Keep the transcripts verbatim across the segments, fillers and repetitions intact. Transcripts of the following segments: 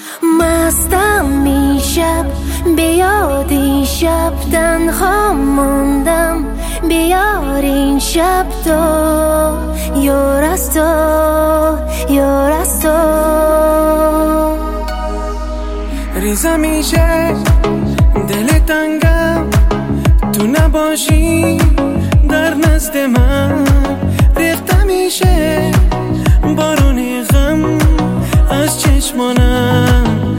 مستم این شب، بیاد این شب تنها موندم، بیار این شب تو یار از تو، یار از تو. ریزم میشه دل تنگم، تو نباشی در نزد من. ریخته میشه بارون غم از چشمانم.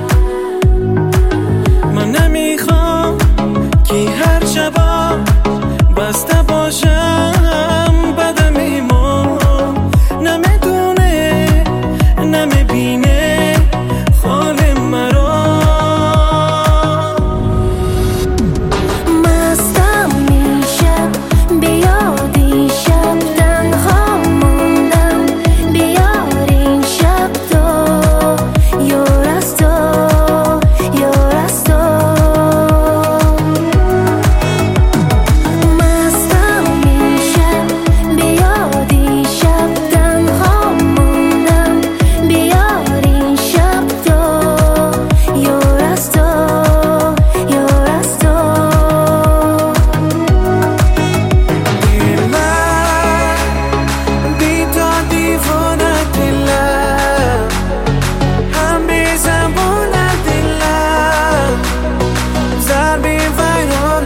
من نمیخوام که هر شبا بسته باشم بدم ایمان. نمیدونه نمیبینه حال مرا. مستم این شب، بیاد این شب تنها موندم، بیار این شب تو یار از تو، یار از تو. مستم این شب، بیاد این شب تنها موندم، بیار این شب تو یار از تو، یار از تو. بی تو دیوانه دلم، هم بی زبان دلم، ضربی ویران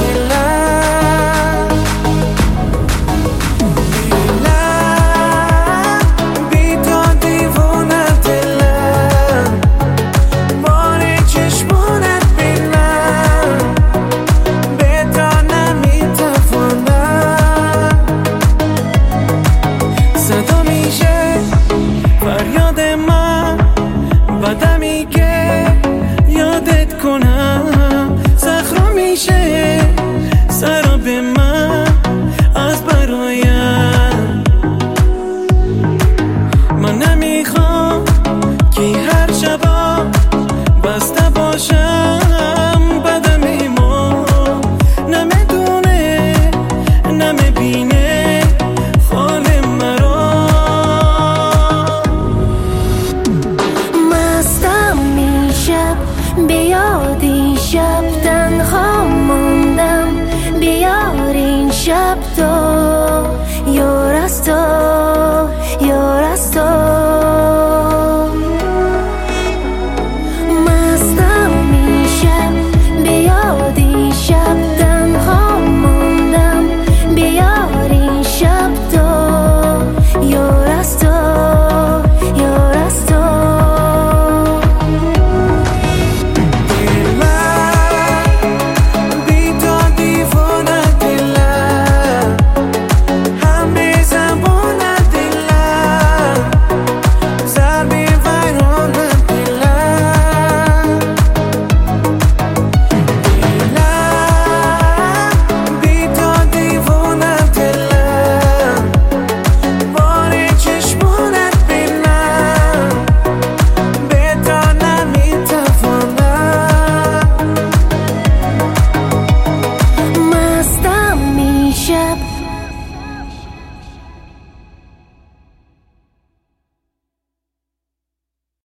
دلم. دلم بی تو دیوانه دلم، بار چشمانت بینم، به تو نمیتوانم. صدا میشه فریاد من، بدمی که یادت کنم. زخم میشه سراب من از برایم. من نمیخوام که هر شبا بسته باشم بدم ایمان. نمیدونه نمیبینه حال مرا. مستم این شب، بیاد این شب تنها موندم، بیار این شب تو